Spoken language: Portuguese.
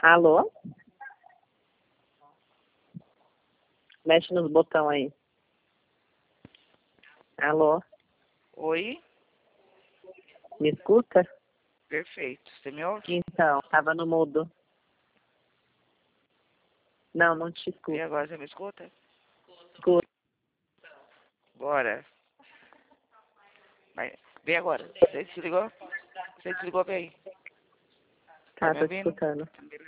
Alô? Mexe nos botões aí. Alô? Oi? Me escuta? Perfeito. Você me ouve? Então, tava no mudo. Não, não te E escuto. agora você me escuta? Escuta. Bora. Vai. Vem agora. Você desligou? Você desligou, vem. Tá, me tô te ouvindo? escutando.